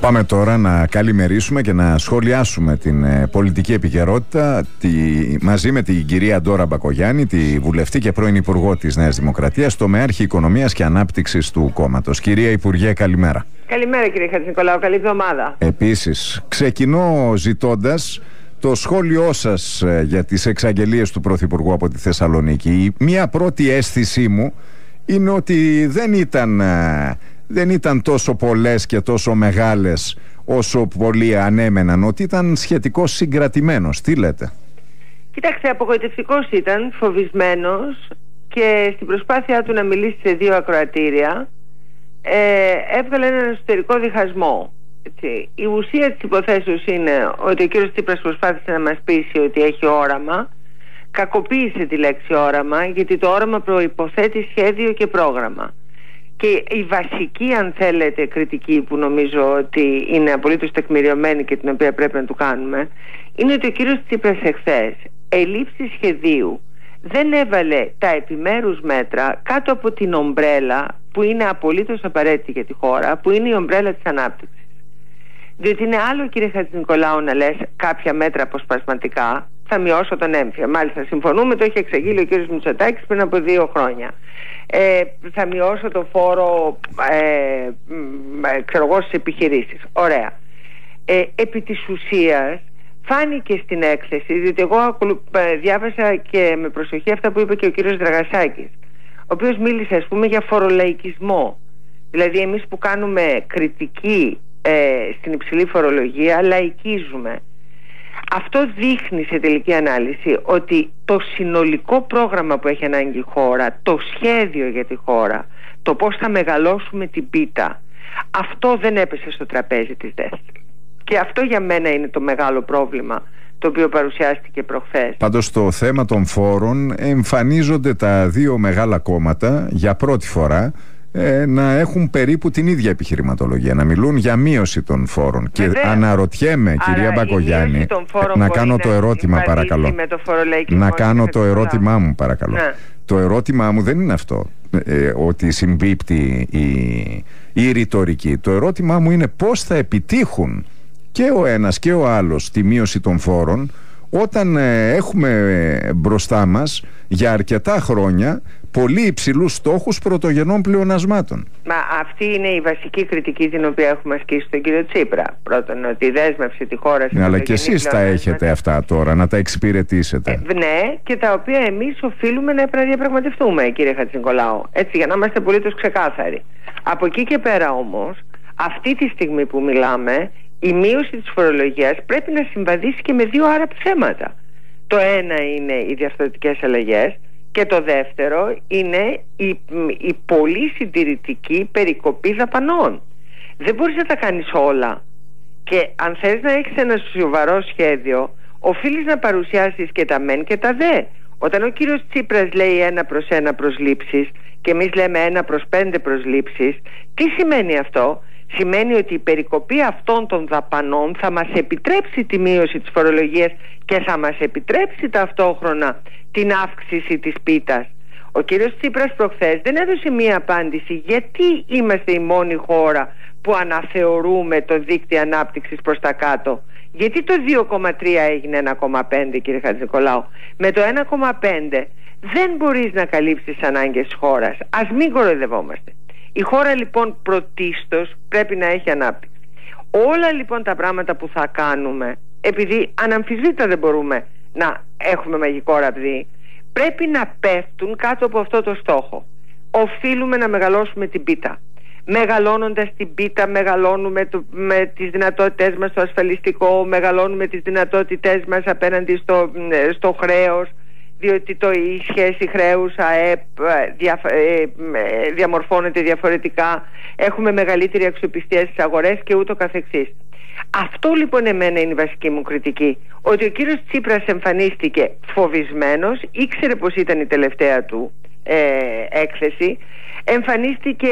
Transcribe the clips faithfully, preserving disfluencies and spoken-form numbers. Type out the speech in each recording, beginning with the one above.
Πάμε τώρα να καλημερίσουμε και να σχολιάσουμε την ε, πολιτική επικαιρότητα τη, μαζί με την κυρία Ντόρα Μπακογιάννη, τη βουλευτή και πρώην Υπουργό της Νέας Δημοκρατίας, τομεάρχη Οικονομίας και Ανάπτυξης του κόμματος. Κυρία Υπουργέ, καλημέρα. Καλημέρα κύριε Χατζηνικολάου, καλή εβδομάδα. Επίσης, ξεκινώ ζητώντας το σχόλιο σας ε, για τις εξαγγελίες του Πρωθυπουργού από τη Θεσσαλονίκη. Μία πρώτη αίσθησή μου είναι ότι δεν ήταν... Ε, δεν ήταν τόσο πολλές και τόσο μεγάλες όσο πολλοί ανέμεναν, ότι ήταν σχετικώς συγκρατημένος. Τι λέτε? Κοιτάξτε, απογοητευτικός ήταν, φοβισμένος, και στην προσπάθειά του να μιλήσει σε δύο ακροατήρια ε, έβγαλε έναν εσωτερικό διχασμό. Έτσι. Η ουσία της υποθέσεως είναι ότι ο κύριος Τσίπρας προσπάθησε να μας πείσει ότι έχει όραμα. Κακοποίησε τη λέξη όραμα, γιατί το όραμα προϋποθέτει σχέδιο και πρόγραμμα. Και η βασική, αν θέλετε, κριτική που νομίζω ότι είναι απολύτως τεκμηριωμένη και την οποία πρέπει να του κάνουμε, είναι ότι ο κύριος Τσίπρας εχθές, ελήψη σχεδίου, δεν έβαλε τα επιμέρους μέτρα κάτω από την ομπρέλα που είναι απολύτως απαραίτητη για τη χώρα, που είναι η ομπρέλα της ανάπτυξης. Διότι είναι άλλο, κύριε Χατζηνικολάου, να λες κάποια μέτρα αποσπασματικά, θα μειώσω τον έμφυα. Μάλιστα, συμφωνούμε, το έχει εξαγγείλει ο κύριος Μητσοτάκης πριν από δύο χρόνια. Ε, θα μειώσω το φόρο ε, ξέρω εγώ, στις επιχειρήσεις. Ωραία. Ε, επί της ουσίας φάνηκε στην έκθεση, διότι εγώ διάβασα και με προσοχή αυτά που είπε και ο κύριος Δραγασάκης, ο οποίος μίλησε, ας πούμε, για φορολαϊκισμό. Δηλαδή εμείς που κάνουμε κριτική ε, στην υψηλή φορολογία λαϊκίζουμε. Αυτό δείχνει σε τελική ανάλυση ότι το συνολικό πρόγραμμα που έχει ανάγκη η χώρα, το σχέδιο για τη χώρα, το πώς θα μεγαλώσουμε την πίτα, αυτό δεν έπεσε στο τραπέζι της ΔΕΣ. Και αυτό για μένα είναι το μεγάλο πρόβλημα το οποίο παρουσιάστηκε προχθές. Πάντως στο θέμα των φόρων εμφανίζονται τα δύο μεγάλα κόμματα για πρώτη φορά Ε, να έχουν περίπου την ίδια επιχειρηματολογία, να μιλούν για μείωση των φόρων. Βεβαίως. Και αναρωτιέμαι, άρα, κυρία Μπακογιάννη, να κάνω το ερώτημα παρακαλώ το να κάνω το ερώτημά μου παρακαλώ ναι. Το ερώτημά μου δεν είναι αυτό ε, ότι συμπίπτει η, η ρητορική. Το ερώτημά μου είναι πώς θα επιτύχουν και ο ένας και ο άλλος τη μείωση των φόρων όταν ε, έχουμε μπροστά μας για αρκετά χρόνια πολύ υψηλούς στόχους πρωτογενών πλεονασμάτων. Μα αυτή είναι η βασική κριτική την οποία έχουμε ασκήσει στον κύριο Τσίπρα. Πρώτον, ότι δέσμευσε τη χώρα σε. Ναι, αλλά και εσείς τα έχετε αυτά τώρα, να τα εξυπηρετήσετε. Ε, ναι, και τα οποία εμείς οφείλουμε να διαπραγματευτούμε, κύριε Χατζηνικολάου. Έτσι, για να είμαστε απολύτως ξεκάθαροι. Από εκεί και πέρα όμως, αυτή τη στιγμή που μιλάμε, η μείωση της φορολογίας πρέπει να συμβαδίσει και με δύο άρα θέματα. Το ένα είναι οι διαρθρωτικές αλλαγές. Και το δεύτερο είναι η, η πολύ συντηρητική περικοπή δαπανών. Δεν μπορείς να τα κάνεις όλα. Και αν θες να έχεις ένα σοβαρό σχέδιο, οφείλεις να παρουσιάσεις και τα μεν και τα δε. Όταν ο κύριος Τσίπρας λέει ένα προς ένα προσλήψεις και εμείς λέμε ένα προς πέντε προσλήψεις, τι σημαίνει αυτό? Σημαίνει ότι η περικοπή αυτών των δαπανών θα μας επιτρέψει τη μείωση της φορολογίας και θα μας επιτρέψει ταυτόχρονα την αύξηση της πίτας. Ο κύριος Τσίπρας προχθές δεν έδωσε μία απάντηση γιατί είμαστε η μόνη χώρα που αναθεωρούμε το δίκτυο ανάπτυξης προς τα κάτω. Γιατί το δύο κόμμα τρία έγινε ένα κόμμα πέντε, κύριε Χατζηνικολάου? Με το ένα κόμμα πέντε δεν μπορείς να καλύψεις τις ανάγκες της χώρας. Ας μην κοροϊδευόμαστε. Η χώρα λοιπόν πρωτίστως πρέπει να έχει ανάπτυξη. Όλα λοιπόν τα πράγματα που θα κάνουμε, επειδή αναμφισβήτητα δεν μπορούμε να έχουμε μαγικό ραβδί, πρέπει να πέφτουν κάτω από αυτό το στόχο. Οφείλουμε να μεγαλώσουμε την πίτα. Μεγαλώνοντας την πίτα μεγαλώνουμε το, με τις δυνατότητές μας στο ασφαλιστικό, μεγαλώνουμε τις δυνατότητές μας απέναντι στο, στο χρέος, διότι το, η σχέση χρέους ΑΕΠ δια, ε, διαμορφώνεται διαφορετικά, έχουμε μεγαλύτερη αξιοπιστία στις αγορές και ούτω καθεξής. Αυτό λοιπόν εμένα είναι η βασική μου κριτική, ότι ο κύριος Τσίπρας εμφανίστηκε φοβισμένος, ήξερε πως ήταν η τελευταία του ε, έκθεση, εμφανίστηκε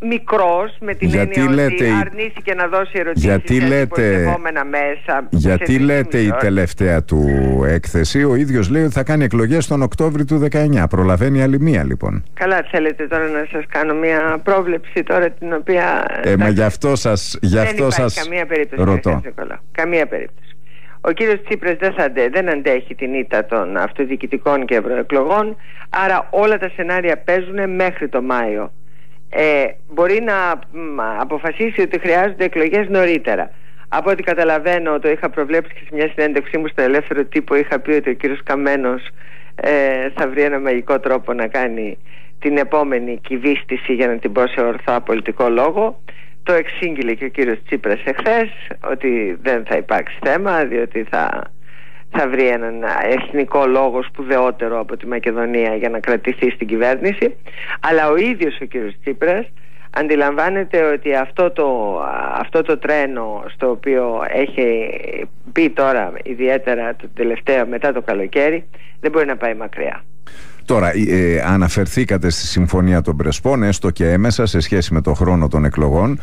μικρός, με την γιατί έννοια λέτε, ότι αρνήθηκε να δώσει ερωτήσεις γιατί σε λέτε, υπολοιπόμενα μέσα. Γιατί λέτε η τελευταία του έκθεση, ο ίδιος λέει ότι θα κάνει εκλογές τον Οκτώβρη του δεκαεννιά. Προλαβαίνει άλλη μία λοιπόν. Καλά, θέλετε τώρα να σας κάνω μια πρόβλεψη τώρα την οποία... Ε, μα γι' αυτό σας, γι αυτό δεν σας καμία περίπτωση, ρωτώ. Καμία περίπτωση. Ο κύριος Τσίπρας δεν, θα αντε, δεν αντέχει την ήττα των αυτοδιοικητικών και ευρωεκλογών, άρα όλα τα σενάρια παίζουν μέχρι το Μάιο. Ε, μπορεί να αποφασίσει ότι χρειάζονται εκλογές νωρίτερα. Από ό,τι καταλαβαίνω, το είχα προβλέψει και σε μια συνέντευξή μου στον Ελεύθερο Τύπο, είχα πει ότι ο κύριος Καμένος ε, θα βρει ένα μαγικό τρόπο να κάνει την επόμενη κυβίστηση, για να την πω σε ορθά πολιτικό λόγο. Το εξήγηλε και ο κύριος Τσίπρας εχθές, ότι δεν θα υπάρξει θέμα, διότι θα, θα βρει έναν εθνικό λόγο σπουδαιότερο από τη Μακεδονία για να κρατηθεί στην κυβέρνηση. Αλλά ο ίδιος ο κύριος Τσίπρας αντιλαμβάνεται ότι αυτό το, αυτό το τρένο στο οποίο έχει μπει τώρα, ιδιαίτερα το τελευταίο μετά το καλοκαίρι, δεν μπορεί να πάει μακριά. Τώρα, ε, αναφερθήκατε στη Συμφωνία των Πρεσπών, έστω και έμεσα, σε σχέση με το χρόνο των εκλογών.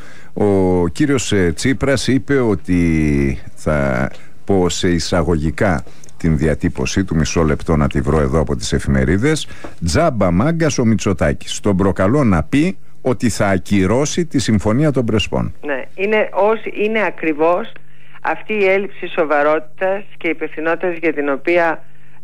Ο κύριος ε, Τσίπρας είπε ότι, θα πω σε εισαγωγικά την διατύπωσή του, μισό λεπτό να τη βρω εδώ από τις εφημερίδες, «Τζάμπα μάγκας ο Μητσοτάκης». Τον προκαλώ να πει ότι θα ακυρώσει τη Συμφωνία των Πρεσπών. Ναι, είναι, ως, είναι ακριβώς αυτή η έλλειψη σοβαρότητας και υπευθυνότητας για την οποία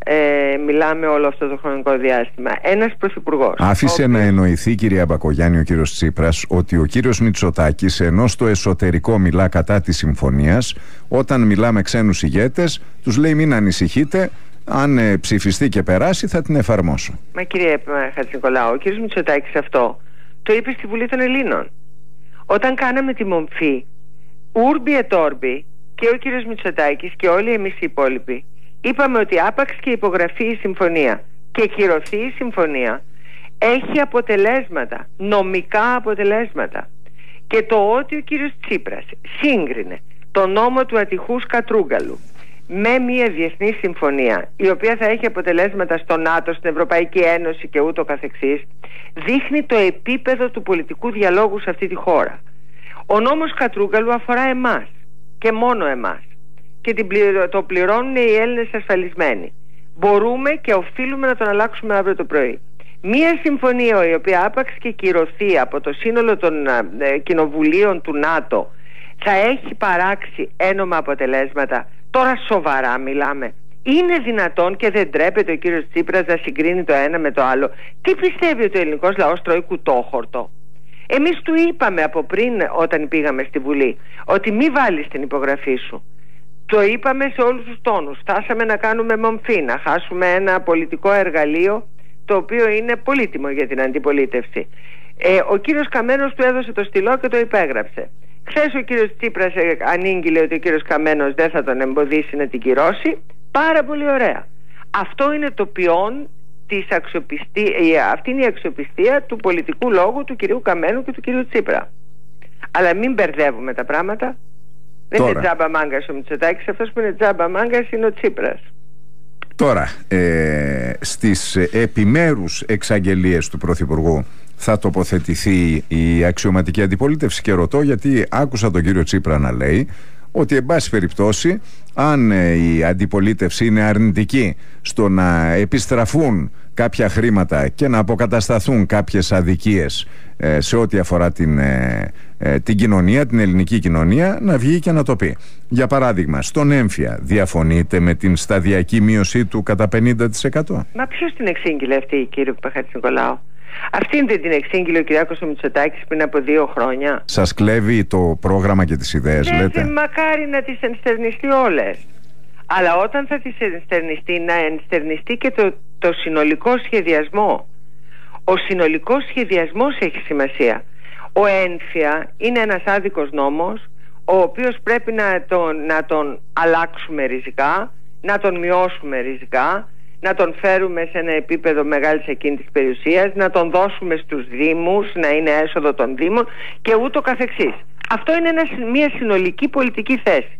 Ε, μιλάμε όλο αυτό το χρονικό διάστημα. Ένας πρωθυπουργός άφησε ο... να εννοηθεί, κυρία Μπακογιάννη, ο κύριος Τσίπρας, ότι ο κύριος Μητσοτάκης, ενώ στο εσωτερικό μιλά κατά της συμφωνίας, όταν μιλά με ξένους ηγέτες τους λέει μην ανησυχείτε, αν ε, ψηφιστεί και περάσει θα την εφαρμόσω. Μα κύριε Χατζηνικολάου, ο κύριος Μητσοτάκης αυτό το είπε στη Βουλή των Ελλήνων όταν κάναμε τη μομφή ούρμπι ετόρμπι, και ο κύριος Μητσοτάκης και όλοι εμείς οι υπόλοιποι είπαμε ότι άπαξ και υπογραφεί η συμφωνία και κυρωθεί η συμφωνία, έχει αποτελέσματα, νομικά αποτελέσματα. Και το ότι ο κύριος Τσίπρας σύγκρινε το νόμο του ατυχούς Κατρούγκαλου με μια διεθνή συμφωνία, η οποία θα έχει αποτελέσματα στο ΝΑΤΟ, στην Ευρωπαϊκή Ένωση και ούτω καθεξής, δείχνει το επίπεδο του πολιτικού διαλόγου σε αυτή τη χώρα. Ο νόμος Κατρούγκαλου αφορά εμάς και μόνο εμάς, και το πληρώνουν οι Έλληνες ασφαλισμένοι. Μπορούμε και οφείλουμε να τον αλλάξουμε αύριο το πρωί. Μία συμφωνία η οποία άπαξ και κυρωθεί από το σύνολο των ε, κοινοβουλίων του ΝΑΤΟ θα έχει παράξει ένομα αποτελέσματα. Τώρα σοβαρά μιλάμε. Είναι δυνατόν και δεν τρέπεται ο κύριος Τσίπρας να συγκρίνει το ένα με το άλλο? Τι πιστεύει ότι ο ελληνικός λαός τρώει κουτόχορτο? Εμείς του είπαμε από πριν, όταν πήγαμε στη Βουλή, ότι μη βάλεις την υπογραφή σου. Το είπαμε σε όλους τους τόνους. Φτάσαμε να κάνουμε μομφή, να χάσουμε ένα πολιτικό εργαλείο το οποίο είναι πολύτιμο για την αντιπολίτευση. Ε, ο κύριος Καμένος του έδωσε το στυλό και το υπέγραψε. Χθες ο κύριος Τσίπρας ανήγγειλε ότι ο κύριος Καμένος δεν θα τον εμποδίσει να την κυρώσει. Πάρα πολύ ωραία. Αυτό είναι το ποιόν της αξιοπιστία, αυτή είναι η αξιοπιστία του πολιτικού λόγου του κυρίου Καμένου και του κυρίου Τσίπρα. Αλλά μην μπερδεύουμε τα πράγματα. Δεν Τώρα. είναι τζάμπα μάγκας ο Μητσοτάκης, αυτός που είναι τζάμπα μάγκας είναι ο Τσίπρας. Τώρα, ε, στις επιμέρους εξαγγελίες του Πρωθυπουργού θα τοποθετηθεί η αξιωματική αντιπολίτευση, και ρωτώ γιατί άκουσα τον κύριο Τσίπρα να λέει ότι εν πάση περιπτώσει, αν η αντιπολίτευση είναι αρνητική στο να επιστραφούν κάποια χρήματα και να αποκατασταθούν κάποιες αδικίες ε, σε ό,τι αφορά την, ε, ε, την κοινωνία, την ελληνική κοινωνία, να βγει και να το πει. Για παράδειγμα, στον έμφυα διαφωνείτε με την σταδιακή μείωσή του κατά πενήντα τοις εκατό? Μα ποιος την εξήγηλε αυτή, κύριε Χατζηνικολάου? Αυτήν δεν την εξήγηλε ο Κυριάκος ο Μητσοτάκης πριν από δύο χρόνια? Σας κλέβει το πρόγραμμα και τις ιδέες, δεν, λέτε? Δεν, μακάρι να τις ενστερνιστεί όλες. Αλλά όταν θα τις ενστερνιστεί, να ενστερνιστεί και το, το συνολικό σχεδιασμό. Ο συνολικός σχεδιασμός έχει σημασία. Ο έμφυα είναι ένας άδικος νόμος, ο οποίος πρέπει να τον, να τον αλλάξουμε ριζικά, να τον μειώσουμε ριζικά, να τον φέρουμε σε ένα επίπεδο μεγάλης ακίνητης περιουσίας, να τον δώσουμε στους δήμους, να είναι έσοδο των δήμων και ούτω καθεξής. Αυτό είναι ένα, μια συνολική πολιτική θέση.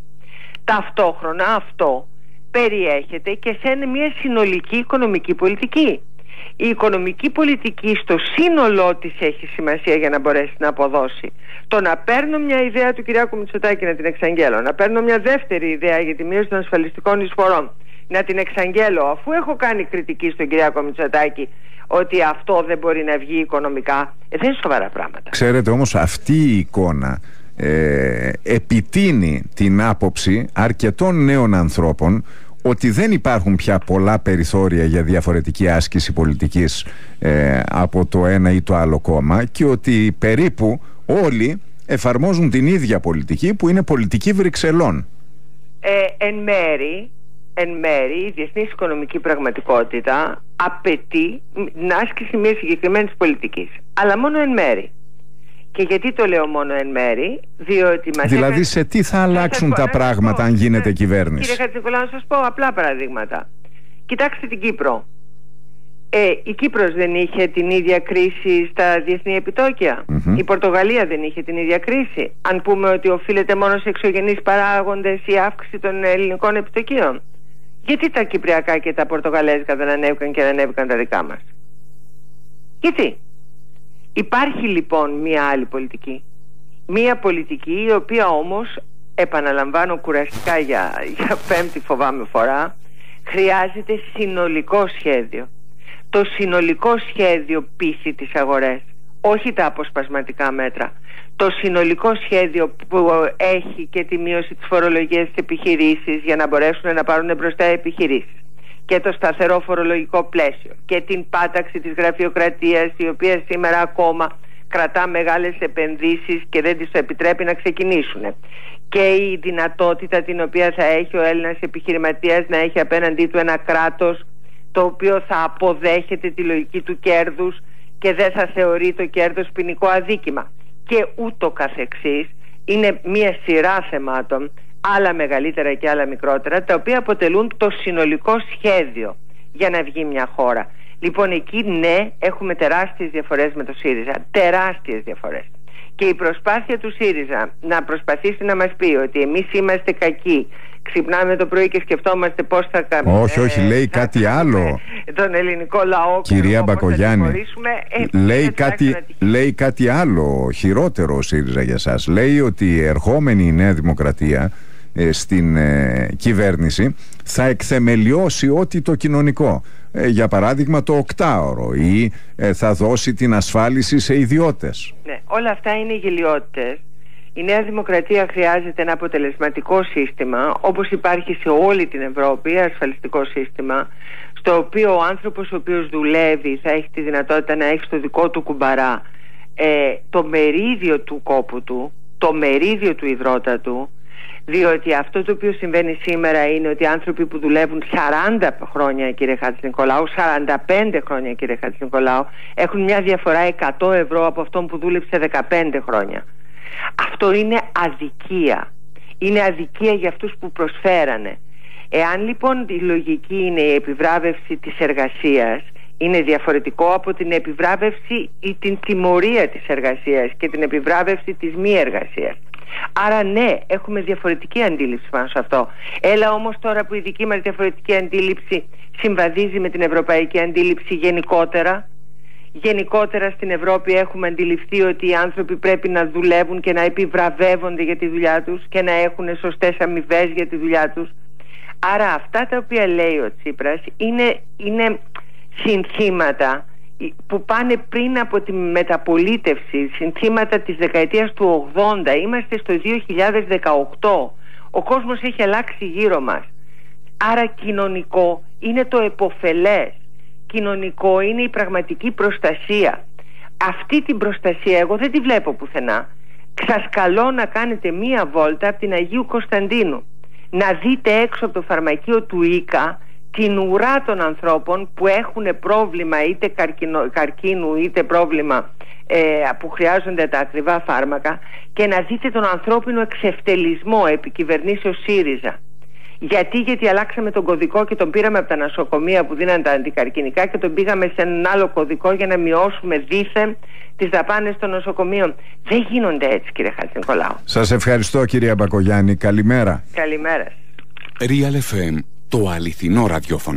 Ταυτόχρονα αυτό περιέχεται και σε μια συνολική οικονομική πολιτική. Η οικονομική πολιτική στο σύνολό της έχει σημασία για να μπορέσει να αποδώσει. Το να παίρνω μια ιδέα του Κυριάκου Μητσοτάκη να την εξαγγέλω, να παίρνω μια δεύτερη ιδέα για τη μείωση των ασφαλιστικών εισφορών, να την εξαγγέλω αφού έχω κάνει κριτική στον Κυριάκο Μητσοτάκη ότι αυτό δεν μπορεί να βγει οικονομικά, ε, δεν είναι σοβαρά πράγματα. Ξέρετε όμως, αυτή η εικόνα ε, επιτείνει την άποψη αρκετών νέων ανθρώπων ότι δεν υπάρχουν πια πολλά περιθώρια για διαφορετική άσκηση πολιτικής ε, από το ένα ή το άλλο κόμμα, και ότι περίπου όλοι εφαρμόζουν την ίδια πολιτική, που είναι πολιτική Βρυξελών. Ε, εν μέρη, εν μέρη η διεθνής οικονομική πραγματικότητα απαιτεί την άσκηση μιας συγκεκριμένης πολιτικής, αλλά μόνο εν μέρη. Και γιατί το λέω μόνο εν μέρη? Διότι μας δηλαδή έκανε... σε τι θα αλλάξουν θα τα πράγματα αν γίνεται κυβέρνηση? Κύριε Χατζηνικολάου, να σας πω απλά παραδείγματα. Κοιτάξτε την Κύπρο. Ε, η Κύπρος δεν είχε την ίδια κρίση στα διεθνή επιτόκια. Mm-hmm. Η Πορτογαλία δεν είχε την ίδια κρίση. Αν πούμε ότι οφείλεται μόνο σε εξωγενείς παράγοντες η αύξηση των ελληνικών επιτοκίων, γιατί τα κυπριακά και τα πορτογαλέζικα δεν ανέβηκαν και δεν ανέβηκαν τα δικά μας? Γιατί? Υπάρχει λοιπόν μία άλλη πολιτική. Μία πολιτική η οποία όμως, επαναλαμβάνω κουραστικά για, για πέμπτη φοβάμαι φορά, χρειάζεται συνολικό σχέδιο. Το συνολικό σχέδιο πείθει τις αγορές, όχι τα αποσπασματικά μέτρα. Το συνολικό σχέδιο που έχει και τη μείωση της φορολογίας της επιχειρήσεις για να μπορέσουν να πάρουν μπροστά οι επιχειρήσεις, και το σταθερό φορολογικό πλαίσιο και την πάταξη της γραφειοκρατίας, η οποία σήμερα ακόμα κρατά μεγάλες επενδύσεις και δεν τις επιτρέπει να ξεκινήσουν, και η δυνατότητα την οποία θα έχει ο Έλληνας επιχειρηματίας να έχει απέναντί του ένα κράτος το οποίο θα αποδέχεται τη λογική του κέρδους και δεν θα θεωρεί το κέρδος ποινικό αδίκημα, και ούτω καθεξής. Είναι μια σειρά θεμάτων, άλλα μεγαλύτερα και άλλα μικρότερα, τα οποία αποτελούν το συνολικό σχέδιο για να βγει μια χώρα. Λοιπόν, εκεί ναι, έχουμε τεράστιες διαφορές με το ΣΥΡΙΖΑ, τεράστιες διαφορές. Και η προσπάθεια του ΣΥΡΙΖΑ να προσπαθήσει να μας πει ότι εμείς είμαστε κακοί, ξυπνάμε το πρωί και σκεφτόμαστε πώς θα κάνουμε. Όχι, όχι, λέει ε, κάτι άλλο. Τον ελληνικό λαό, κυρία Μπακογιάννη, ε, λέει, κάτι, να... λέει κάτι άλλο, χειρότερο ο ΣΥΡΙΖΑ για σας. Λέει ότι η ερχόμενη Νέα Δημοκρατία ε, στην ε, κυβέρνηση θα εκθεμελιώσει ό,τι το κοινωνικό. Ε, για παράδειγμα το οκτάωρο, ή ε, θα δώσει την ασφάλιση σε ιδιώτες. Ναι, όλα αυτά είναι γελιότητες. Η Νέα Δημοκρατία χρειάζεται ένα αποτελεσματικό σύστημα, όπως υπάρχει σε όλη την Ευρώπη, ασφαλιστικό σύστημα, στο οποίο ο άνθρωπος ο οποίος δουλεύει θα έχει τη δυνατότητα να έχει στο δικό του κουμπαρά ε, το μερίδιο του κόπου του, το μερίδιο του ιδρώτα του, διότι αυτό το οποίο συμβαίνει σήμερα είναι ότι άνθρωποι που δουλεύουν σαράντα χρόνια, κύριε Χατζηνικολάου, σαράντα πέντε χρόνια, κύριε Χατζηνικολάου, έχουν μια διαφορά εκατό ευρώ από αυτόν που δούλεψε δεκαπέντε χρόνια. Αυτό είναι αδικία. Είναι αδικία για αυτούς που προσφέρανε. Εάν λοιπόν η λογική είναι η επιβράβευση της εργασίας, είναι διαφορετικό από την επιβράβευση ή την τιμωρία της εργασίας και την επιβράβευση της μη εργασίας. Άρα ναι, έχουμε διαφορετική αντίληψη πάνω σε αυτό. Έλα όμως τώρα που η δική μας διαφορετική αντίληψη συμβαδίζει με την ευρωπαϊκή αντίληψη γενικότερα. Γενικότερα στην Ευρώπη έχουμε αντιληφθεί ότι οι άνθρωποι πρέπει να δουλεύουν και να επιβραβεύονται για τη δουλειά τους και να έχουν σωστές αμοιβές για τη δουλειά τους. Άρα αυτά τα οποία λέει ο Τσίπρας είναι, είναι συνθήματα που πάνε πριν από τη μεταπολίτευση, συνθήματα της δεκαετίας του ογδόντα. Είμαστε στο δύο χιλιάδες δεκαοκτώ. Ο κόσμος έχει αλλάξει γύρω μας. Άρα κοινωνικό είναι το επωφελές. Κοινωνικό είναι η πραγματική προστασία. Αυτή την προστασία εγώ δεν τη βλέπω πουθενά. Σας καλώ να κάνετε μία βόλτα από την Αγίου Κωνσταντίνου, να δείτε έξω από το φαρμακείο του Ίκα την ουρά των ανθρώπων που έχουν πρόβλημα είτε καρκίνο, καρκίνου είτε πρόβλημα ε, που χρειάζονται τα ακριβά φάρμακα, και να δείτε τον ανθρώπινο εξευτελισμό επί κυβερνήσεως ΣΥΡΙΖΑ. Γιατί, γιατί αλλάξαμε τον κωδικό και τον πήραμε από τα νοσοκομεία που δίναν τα αντικαρκινικά και τον πήγαμε σε έναν άλλο κωδικό για να μειώσουμε δήθεν τις δαπάνες των νοσοκομείων. Δεν γίνονται έτσι, κύριε Χατζηνικολάου. Σας ευχαριστώ, κυρία Μπακογιάννη. Καλημέρα. Καλημέρα. Real εφ εμ, το αληθινό ραδιόφωνο.